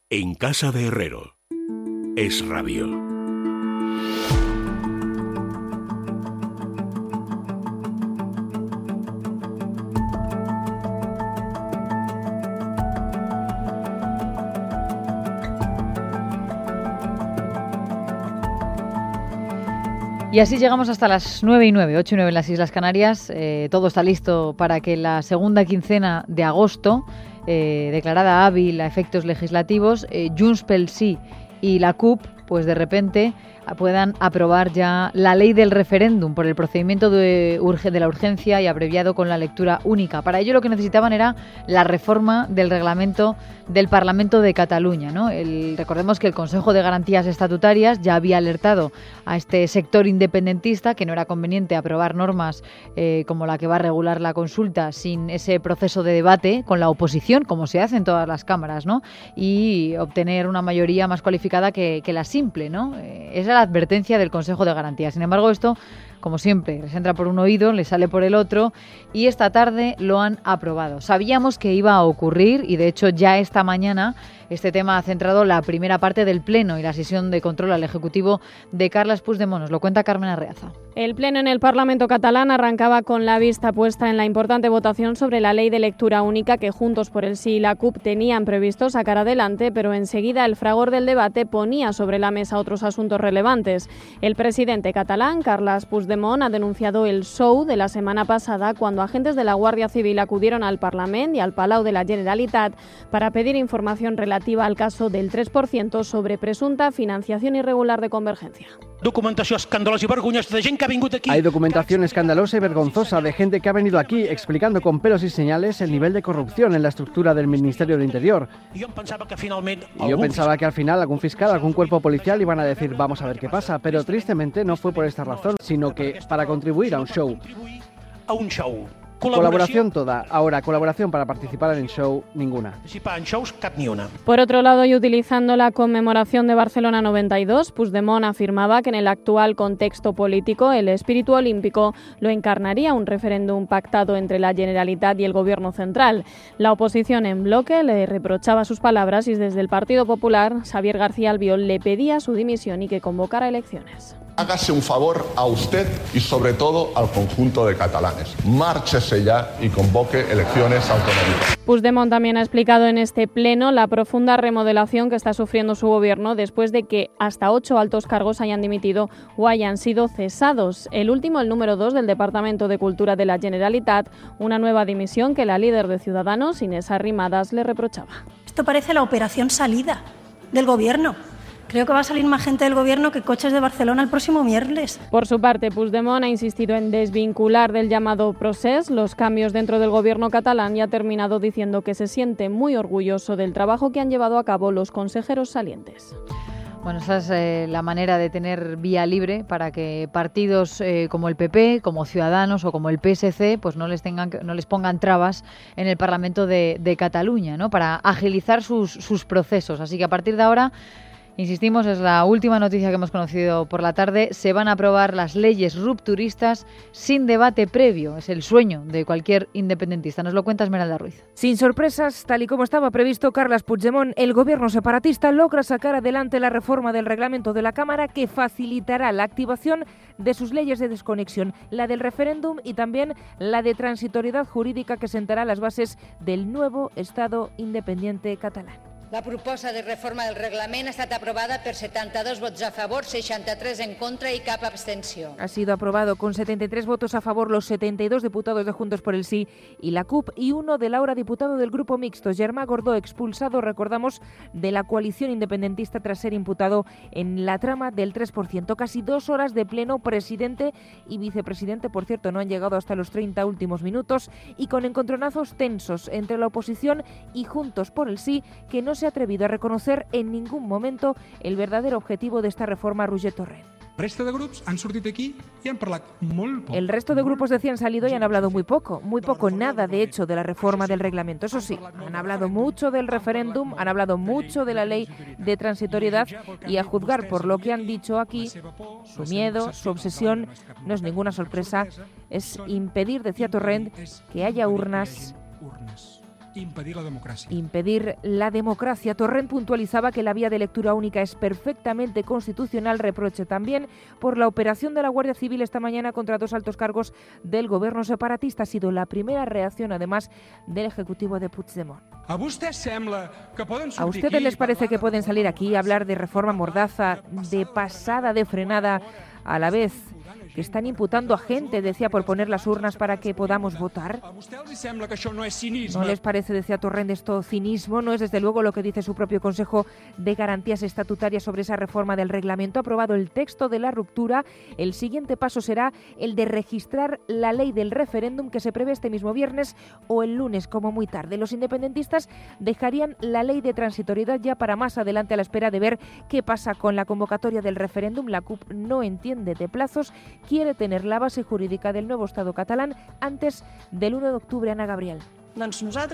En casa de Herrero. Es Radio. Y así llegamos hasta las 9:09, 8:09 en las Islas Canarias. Todo está listo para que la segunda quincena de agosto, declarada hábil a efectos legislativos, Junts pel Sí y la CUP, pues de repente puedan aprobar ya la ley del referéndum por el procedimiento de la urgencia y abreviado con la lectura única. Para ello lo que necesitaban era la reforma del reglamento del Parlamento de Cataluña, ¿no? Recordemos que el Consejo de Garantías Estatutarias ya había alertado a este sector independentista que no era conveniente aprobar normas como la que va a regular la consulta sin ese proceso de debate con la oposición, como se hace en todas las cámaras, ¿no? Y obtener una mayoría más cualificada que la simple, ¿no? Esa es la advertencia del Consejo de Garantías. Sin embargo, esto, como siempre, les entra por un oído, les sale por el otro y esta tarde lo han aprobado. Sabíamos que iba a ocurrir y, de hecho, ya esta mañana este tema ha centrado la primera parte del Pleno y la sesión de control al Ejecutivo de Carles Puigdemont. Nos lo cuenta Carmen Arreaza. El Pleno en el Parlamento catalán arrancaba con la vista puesta en la importante votación sobre la ley de lectura única que Juntos por el Sí y la CUP tenían previsto sacar adelante, pero enseguida el fragor del debate ponía sobre la mesa otros asuntos relevantes. El presidente catalán, Carles Puigdemont, ha denunciado el show de la semana pasada cuando agentes de la Guardia Civil acudieron al Parlament y al Palau de la Generalitat para pedir información relativa al caso del 3% sobre presunta financiación irregular de Convergencia. Documentación escandalosa y vergonzosa de gente que ha venido aquí. Hay documentación escandalosa y vergonzosa de gente que ha venido aquí explicando con pelos y señales el nivel de corrupción en la estructura del Ministerio del Interior. Y yo pensaba que al final algún fiscal, algún cuerpo policial iban a decir vamos a ver qué pasa, pero tristemente no fue por esta razón, sino que para contribuir a un show. Colaboración toda. Ahora, colaboración para participar en el show, ninguna. Por otro lado, y utilizando la conmemoración de Barcelona 92, Puigdemont afirmaba que en el actual contexto político el espíritu olímpico lo encarnaría un referéndum pactado entre la Generalitat y el Gobierno central. La oposición en bloque le reprochaba sus palabras y desde el Partido Popular, Xavier García Albiol le pedía su dimisión y que convocara elecciones. Hágase un favor a usted y sobre todo al conjunto de catalanes. Márchese ya y convoque elecciones autonómicas. Puigdemont también ha explicado en este pleno la profunda remodelación que está sufriendo su gobierno después de que hasta 8 altos cargos hayan dimitido o hayan sido cesados. El último, el número 2 del Departamento de Cultura de la Generalitat, una nueva dimisión que la líder de Ciudadanos, Inés Arrimadas, le reprochaba. Esto parece la operación salida del gobierno. Creo que va a salir más gente del Gobierno que coches de Barcelona el próximo miércoles. Por su parte, Puigdemont ha insistido en desvincular del llamado procés los cambios dentro del Gobierno catalán y ha terminado diciendo que se siente muy orgulloso del trabajo que han llevado a cabo los consejeros salientes. Bueno, esa es la manera de tener vía libre para que partidos como el PP, como Ciudadanos o como el PSC, pues no les pongan trabas en el Parlamento de Cataluña, ¿no? Para agilizar sus procesos. Así que a partir de ahora, insistimos, es la última noticia que hemos conocido por la tarde. Se van a aprobar las leyes rupturistas sin debate previo. Es el sueño de cualquier independentista. Nos lo cuenta Esmeralda Ruiz. Sin sorpresas, tal y como estaba previsto, Carles Puigdemont, el gobierno separatista logra sacar adelante la reforma del reglamento de la Cámara que facilitará la activación de sus leyes de desconexión, la del referéndum y también la de transitoriedad jurídica que sentará las bases del nuevo Estado independiente catalán. La proposta de reforma del reglament ha estat aprovada per 72 vots a favor, 63 en contra y cap abstenció. Ha sido aprobado con 73 votos a favor los 72 diputados de Juntos por el Sí y la CUP y uno del ahora diputado del Grupo Mixto, Germà Gordó, expulsado, recordamos, de la coalición independentista tras ser imputado en la trama del 3%. Casi 2 horas de pleno, presidente y vicepresidente, por cierto, no han llegado hasta los 30 últimos minutos y con encontronazos tensos entre la oposición y Juntos por el Sí, que no se ha atrevido a reconocer en ningún momento el verdadero objetivo de esta reforma Roger Torrent. El resto de grupos han sortit aquí y han parlat molt poc. El resto de grupos han salido y han hablado muy poco, nada de hecho de la reforma del reglamento. Eso sí, han hablado mucho del referéndum, han hablado mucho de la ley de transitoriedad y a juzgar por lo que han dicho aquí, su miedo, su obsesión, no es ninguna sorpresa, es impedir, decía Torrent, que haya urnas impedir la democràcia. Impedir la democracia. Torrent puntualizaba que la vía de lectura única es perfectamente constitucional. Reproche también por la operación de la Guardia Civil esta mañana contra 2 altos cargos del gobierno separatista. Ha sido la primera reacción, además, del Ejecutivo de Puigdemont. A ustedes les parece que pueden salir aquí a hablar de reforma mordaza, de pasada de frenada, a la vez que están imputando a gente, decía, por poner las urnas para que podamos votar? ¿No les parece, decía Torrent, esto cinismo? No es desde luego lo que dice su propio Consejo de Garantías Estatutarias sobre esa reforma del reglamento. Ha aprobado el texto de la ruptura. El siguiente paso será el de registrar la ley del referéndum que se prevé este mismo viernes o el lunes, como muy tarde. Los independentistas dejarían la ley de transitoriedad ya para más adelante, a la espera de ver qué pasa con la convocatoria del referéndum. La CUP no entiende de plazos, quiere tener la base jurídica del nuevo Estado catalán antes del 1 de octubre. Ana Gabriel. No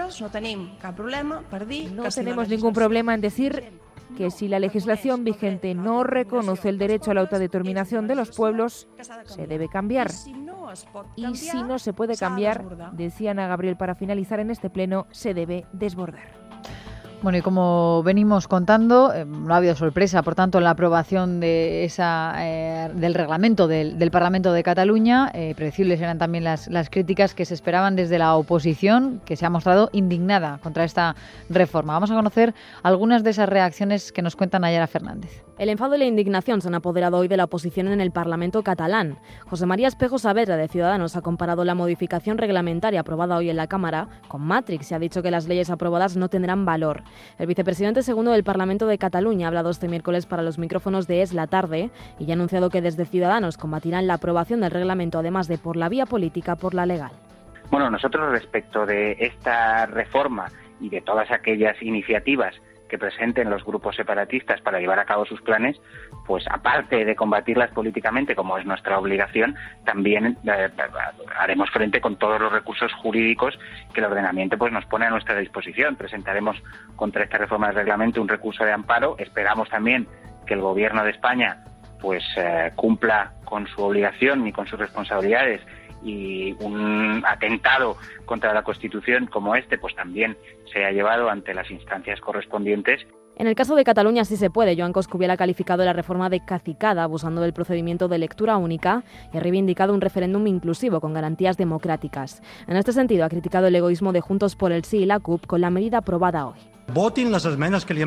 tenemos ningún problema en decir que si la legislación vigente no reconoce el derecho a la autodeterminación de los pueblos, se debe cambiar. Y si no se puede cambiar, decía Ana Gabriel para finalizar en este pleno, se debe desbordar. Bueno, y como venimos contando, no ha habido sorpresa, por tanto, en la aprobación de del reglamento del Parlamento de Cataluña. Predecibles eran también las críticas que se esperaban desde la oposición, que se ha mostrado indignada contra esta reforma. Vamos a conocer algunas de esas reacciones que nos cuenta Nayara Fernández. El enfado y la indignación se han apoderado hoy de la oposición en el Parlamento catalán. José María Espejo Saavedra, de Ciudadanos, ha comparado la modificación reglamentaria aprobada hoy en la Cámara con Matrix y ha dicho que las leyes aprobadas no tendrán valor. El vicepresidente segundo del Parlamento de Cataluña ha hablado este miércoles para los micrófonos de Es la Tarde y ha anunciado que desde Ciudadanos combatirán la aprobación del reglamento, además de por la vía política, por la legal. Bueno, nosotros respecto de esta reforma y de todas aquellas iniciativas que presenten los grupos separatistas para llevar a cabo sus planes, pues aparte de combatirlas políticamente, como es nuestra obligación, también haremos frente con todos los recursos jurídicos que el ordenamiento pues nos pone a nuestra disposición. Presentaremos contra esta reforma del reglamento un recurso de amparo. Esperamos también que el Gobierno de España pues cumpla con su obligación y con sus responsabilidades, y un atentado contra la Constitución como este pues también se ha llevado ante las instancias correspondientes. En el caso de Cataluña sí se puede. Joan Coscubiela ha calificado la reforma de cacicada, abusando del procedimiento de lectura única, y ha reivindicado un referéndum inclusivo con garantías democráticas. En este sentido, ha criticado el egoísmo de Juntos por el Sí y la CUP con la medida aprobada hoy. Voten las enmiendas que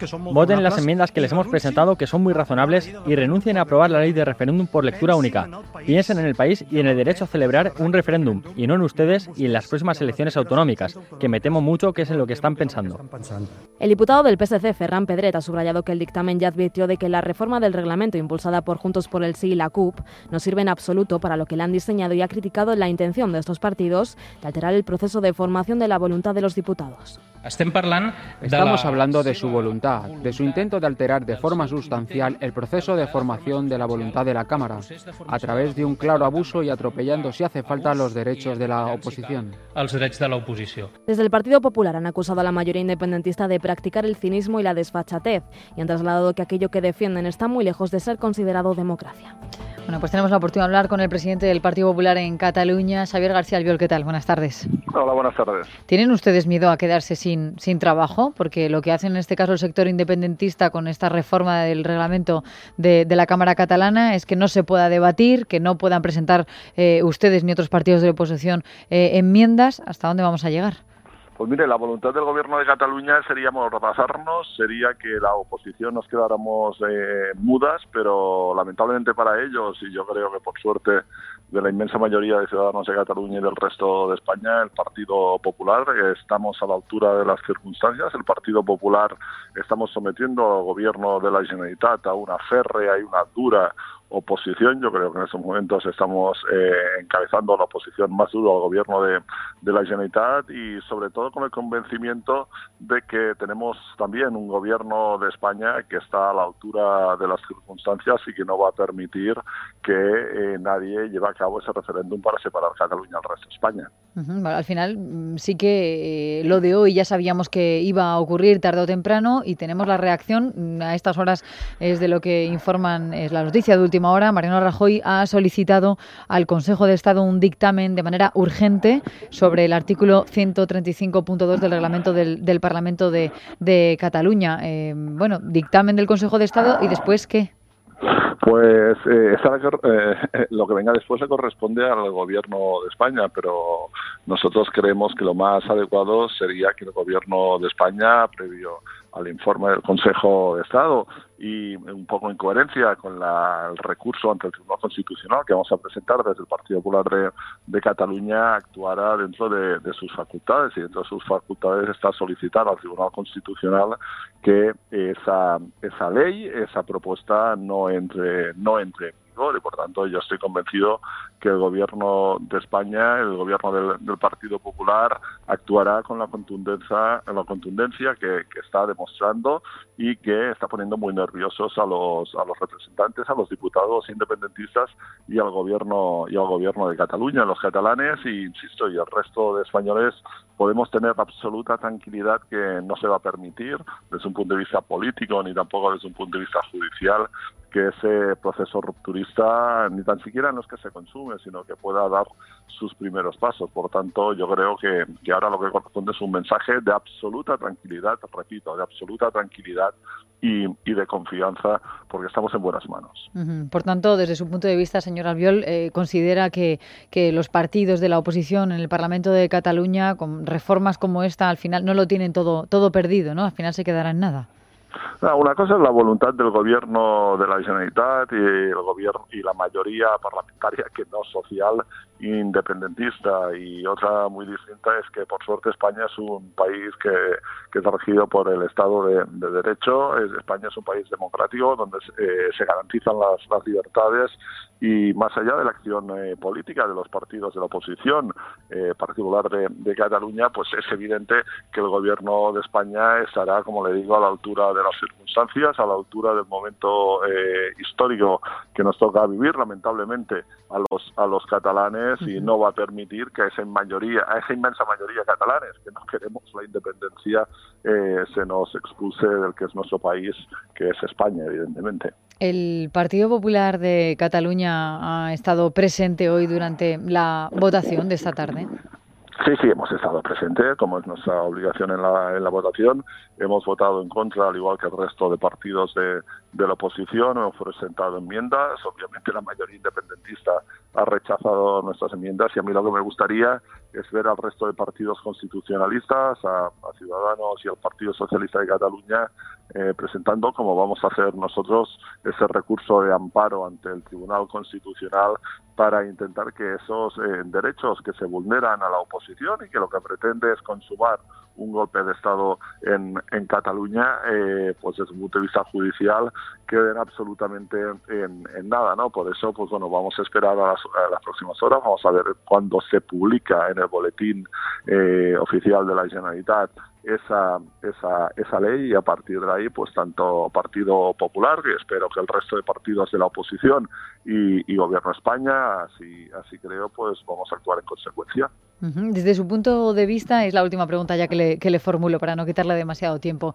les hemos presentado, que son muy razonables, y renuncien a aprobar la ley de referéndum por lectura única. Piensen en el país y en el derecho a celebrar un referéndum, y no en ustedes y en las próximas elecciones autonómicas, que me temo mucho que es en lo que están pensando. El diputado del PSC, Ferran Pedret, ha subrayado que el dictamen ya advirtió de que la reforma del reglamento impulsada por Juntos por el Sí y la CUP no sirve en absoluto para lo que la han diseñado, y ha criticado la intención de estos partidos de alterar el proceso de formación de la voluntad de los diputados. Estamos hablando de su voluntad, de su intento de alterar de forma sustancial el proceso de formación de la voluntad de la Cámara, a través de un claro abuso y atropellando, si hace falta, los derechos de la oposición. Desde el Partido Popular han acusado a la mayoría independentista de practicar el cinismo y la desfachatez, y han trasladado que aquello que defienden está muy lejos de ser considerado democracia. Bueno, pues tenemos la oportunidad de hablar con el presidente del Partido Popular en Cataluña, Xavier García Albiol. ¿Qué tal? Buenas tardes. Hola, buenas tardes. ¿Tienen ustedes miedo a quedarse sin trabajo? Porque lo que hace en este caso el sector independentista con esta reforma del reglamento de la Cámara catalana es que no se pueda debatir, que no puedan presentar ustedes ni otros partidos de la oposición enmiendas. ¿Hasta dónde vamos a llegar? Pues mire, la voluntad del Gobierno de Cataluña sería repasarnos, sería que la oposición nos quedáramos mudas, pero lamentablemente para ellos, y yo creo que por suerte de la inmensa mayoría de ciudadanos de Cataluña y del resto de España, el Partido Popular, estamos a la altura de las circunstancias. El Partido Popular estamos sometiendo al Gobierno de la Generalitat a una férrea y una dura oposición. Yo creo que en estos momentos estamos encabezando la oposición más dura al Gobierno de la Generalitat, y sobre todo con el convencimiento de que tenemos también un Gobierno de España que está a la altura de las circunstancias y que no va a permitir que nadie lleve a cabo ese referéndum para separar Cataluña del resto de España. Al final sí que lo de hoy ya sabíamos que iba a ocurrir tarde o temprano y tenemos la reacción. A estas horas es de lo que informan, es la noticia de última hora. Mariano Rajoy ha solicitado al Consejo de Estado un dictamen de manera urgente sobre el artículo 135.2 del reglamento del Parlamento de Cataluña. Dictamen del Consejo de Estado y después ¿qué? Pues lo que venga después le corresponde al Gobierno de España, pero nosotros creemos que lo más adecuado sería que el Gobierno de España, previo al informe del Consejo de Estado y un poco en coherencia con el recurso ante el Tribunal Constitucional que vamos a presentar desde el Partido Popular de Cataluña, actuara dentro de sus facultades, y dentro de sus facultades está solicitar al Tribunal Constitucional que esa ley, esa propuesta no entre en vigor, y por tanto yo estoy convencido que el Gobierno de España, el Gobierno del Partido Popular, actuará con la contundencia que está demostrando y que está poniendo muy nerviosos a los representantes, a los diputados independentistas y al Gobierno de Cataluña. Los catalanes y el resto de españoles podemos tener absoluta tranquilidad que no se va a permitir desde un punto de vista político ni tampoco desde un punto de vista judicial que ese proceso rupturista ni tan siquiera no es que se consume, sino que pueda dar sus primeros pasos. Por tanto, yo creo que ahora lo que corresponde es un mensaje de absoluta tranquilidad, repito, de absoluta tranquilidad y de confianza, porque estamos en buenas manos. Por tanto, desde su punto de vista, señor Albiol, ¿considera que los partidos de la oposición en el Parlamento de Cataluña, con reformas como esta, al final no lo tienen todo perdido, ¿no? Al final se quedará en nada? Una cosa es la voluntad del Gobierno de la Generalitat y el gobierno y la mayoría parlamentaria, que no social, independentista, y otra muy distinta es que por suerte España es un país que está regido por el Estado de Derecho. Partido es un país democrático donde se garantizan las libertades, y más allá de la acción política de los partidos de la oposición, particular de Cataluña, pues es evidente que el Gobierno de España estará, como le digo, a la altura de las circunstancias, a la altura del momento histórico que nos toca vivir, lamentablemente, a los catalanes, y no va a permitir que a esa inmensa mayoría catalanes que no queremos la independencia se nos expulse del que es nuestro país, que es España, evidentemente. El Partido Popular de Cataluña ha estado presente hoy durante la votación de esta tarde. Sí, hemos estado presentes, como es nuestra obligación en la votación. Hemos votado en contra, al igual que el resto de partidos de la oposición. Hemos presentado enmiendas. Obviamente la mayoría independentista ha rechazado nuestras enmiendas, y a mí lo que me gustaría es ver al resto de partidos constitucionalistas, a Ciudadanos y al Partido Socialista de Cataluña, presentando, como vamos a hacer nosotros, ese recurso de amparo ante el Tribunal Constitucional para intentar que esos derechos que se vulneran a la oposición y que lo que pretende es consumar un golpe de Estado en Cataluña, pues desde un punto de vista judicial, queden absolutamente en nada, ¿no? Por eso, pues bueno, vamos a esperar a las próximas horas, vamos a ver cuándo se publica en el boletín oficial de la Generalitat esa ley, y a partir de ahí, pues tanto Partido Popular, que espero que el resto de partidos de la oposición y Gobierno de España, así creo, pues vamos a actuar en consecuencia. Desde su punto de vista, es la última pregunta ya que le formulo para no quitarle demasiado tiempo.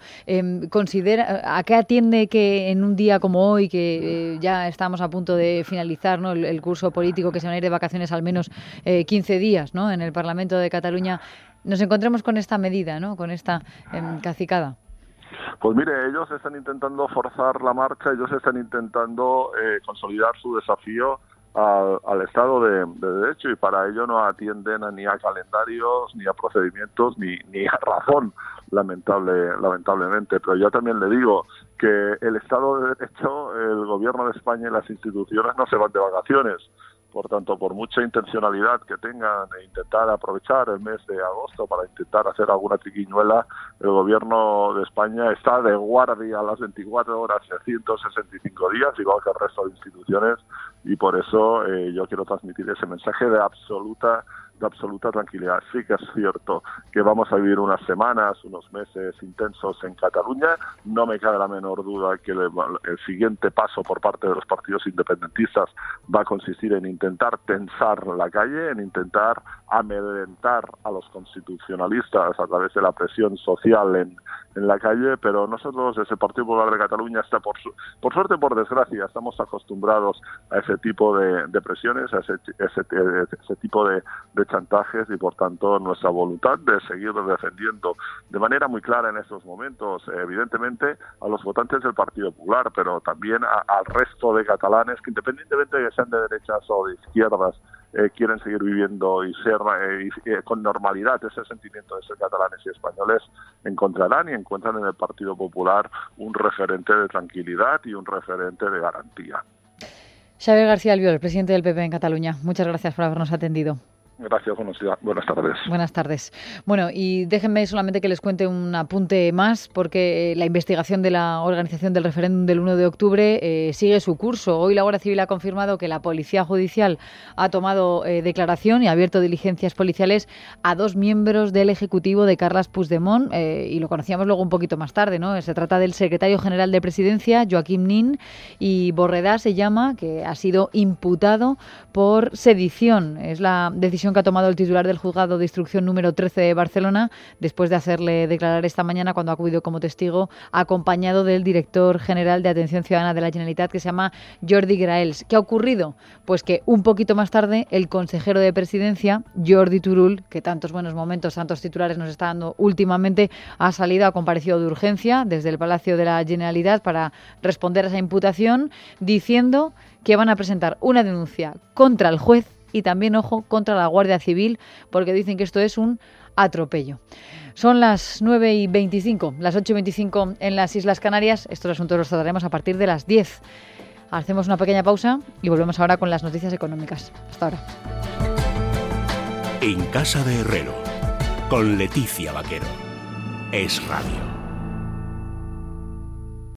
¿A qué atiende que en un día como hoy, que ya estamos a punto de finalizar, ¿no?, el curso político, que se van a ir de vacaciones al menos 15 días, ¿no?, en el Parlamento de Cataluña, nos encontremos con esta medida, ¿no?, con esta cacicada? Pues mire, ellos están intentando forzar la marcha, ellos están intentando consolidar su desafío al Estado de Derecho, y para ello no atienden ni a calendarios, ni a procedimientos, ni a razón, lamentablemente. Pero yo también le digo que el Estado de Derecho, el Gobierno de España y las instituciones no se van de vacaciones. Por tanto, por mucha intencionalidad que tengan e intentar aprovechar el mes de agosto para intentar hacer alguna triquiñuela, el Gobierno de España está de guardia a las 24 horas de 165 días, igual que el resto de instituciones, y por eso yo quiero transmitir ese mensaje de absoluta de absoluta tranquilidad. Sí que es cierto que vamos a vivir unas semanas, unos meses intensos en Cataluña. No me cabe la menor duda que el siguiente paso por parte de los partidos independentistas va a consistir en intentar tensar la calle, en intentar amedrentar a los constitucionalistas a través de la presión social en la calle, pero nosotros desde el Partido Popular de Cataluña, por suerte, por desgracia, estamos acostumbrados a ese tipo de presiones, a ese tipo de chantajes, y por tanto nuestra voluntad de seguir defendiendo de manera muy clara en estos momentos, evidentemente a los votantes del Partido Popular, pero también al resto de catalanes que, independientemente de que sean de derechas o de izquierdas, quieren seguir viviendo y ser con normalidad ese sentimiento de ser catalanes y españoles, encontrarán y encuentran en el Partido Popular un referente de tranquilidad y un referente de garantía. Xavier García Albiol, presidente del PP en Cataluña, muchas gracias por habernos atendido. Gracias, buenas tardes. Buenas tardes. Bueno, y déjenme solamente que les cuente un apunte más, porque la investigación de la organización del referéndum del 1 de octubre sigue su curso. Hoy la Guardia Civil ha confirmado que la Policía Judicial ha tomado declaración y ha abierto diligencias policiales a 2 miembros del Ejecutivo de Carles Puigdemont, y lo conocíamos luego un poquito más tarde, ¿no? Se trata del secretario general de Presidencia, Joaquim Nin, y Borredà se llama, que ha sido imputado por sedición. Es la decisión que ha tomado el titular del juzgado de instrucción número 13 de Barcelona, después de hacerle declarar esta mañana, cuando ha acudido como testigo, acompañado del director general de Atención Ciudadana de la Generalitat, que se llama Jordi Graells. ¿Qué ha ocurrido? Pues que un poquito más tarde el consejero de Presidencia, Jordi Turull, que tantos buenos momentos, tantos titulares nos está dando últimamente, ha comparecido de urgencia desde el Palacio de la Generalitat para responder a esa imputación, diciendo que van a presentar una denuncia contra el juez y también, ojo, contra la Guardia Civil, porque dicen que esto es un atropello. Son las 9:25, las 8:25 en las Islas Canarias. Estos asuntos los trataremos a partir de las 10. Hacemos una pequeña pausa y volvemos ahora con las noticias económicas. Hasta ahora. En Casa de Herrero, con Leticia Vaquero. Es Radio.